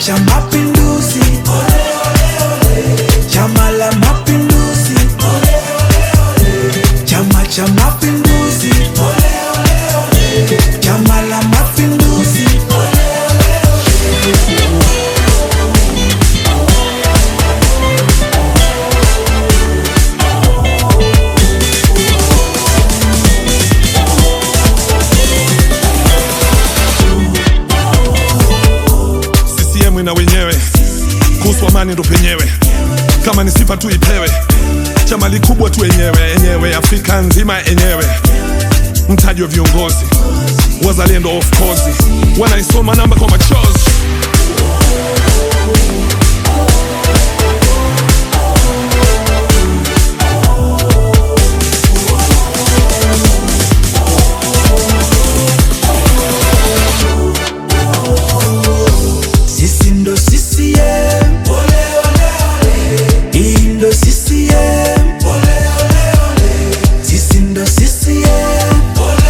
cha Mapinduzi, Chama la Mapinduzi, Chama cha Mapinduzi, Chama la Mapinduzi. CCM na wenyewe kuhusu amani ndo penyewe, kama ni sifa tu ipewe. Chama likubwa tu enyewe, Afrika nzima enyewe. Mtaji wa viongozi wazalendo, of course wanaisoma namba kwa machozi. Sisi ndo CCM, hii ndo CCM, sisi ndo CCM,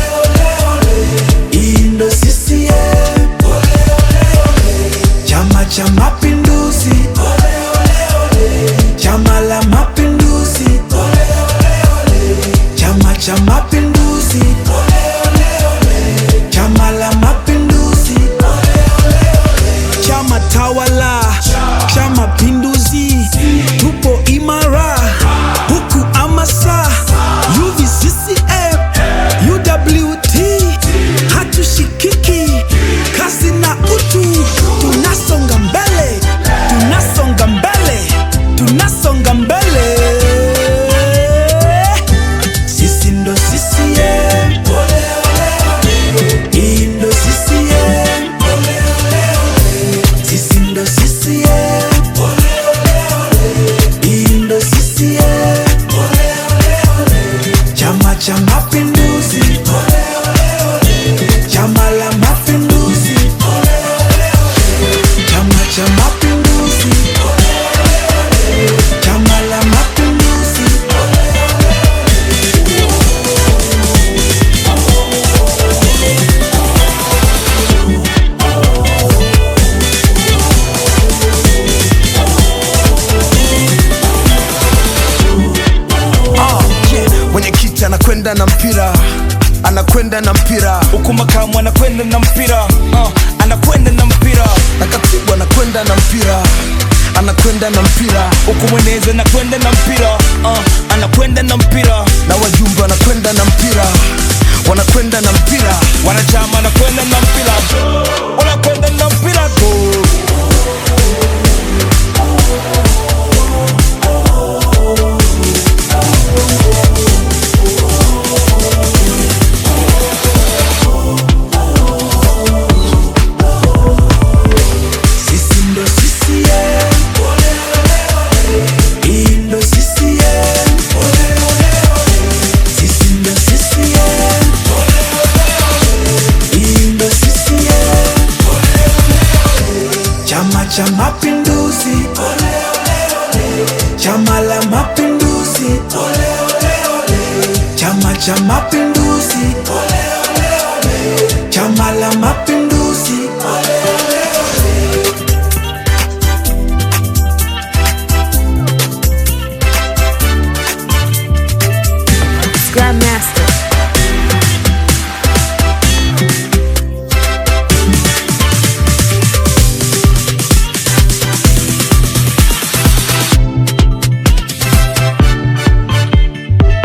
hii ndo CCM. Chama cha Mapinduzi, Chama la Mapinduzi, Chama cha Mapinduzi, Chama la Mapinduzi. Chama tawala, Chama Pinduzi, tupo imara, huku amasa, UVCCM, UWT, hatushikiki, kazi na utu, tunasonga mbele, tunasonga mbele, tunasonga mbele. Sisi ndo CCM, hii ndo CCM, sisi ndo CCM, hii ndo CCM. Chama cha Mapinduzi, Chama la Mapinduzi, Chama cha Mapinduzi, Chama la Mapinduzi. Mwenyekiti anakwenda na mpira, anakwenda na mpira, huku makamu anakwenda na mpira, anakwenda na mpira, na katibu anakwenda na mpira, anakwenda na mpira, huku mwenezi anakwenda na mpira, anakwenda na mpira, na wajumbe wanakwenda na mpira, wanakwenda na mpira, wanachama wanakwenda na mpira, wanakwenda na mpira go. Sisi ndo CCM, hii ndo CCM, sisi ndo CCM, hii ndo CCM. Chama cha Mapinduzi, Chama la Mapinduzi, Chama cha Mapinduzi, Chama la Mapinduzi.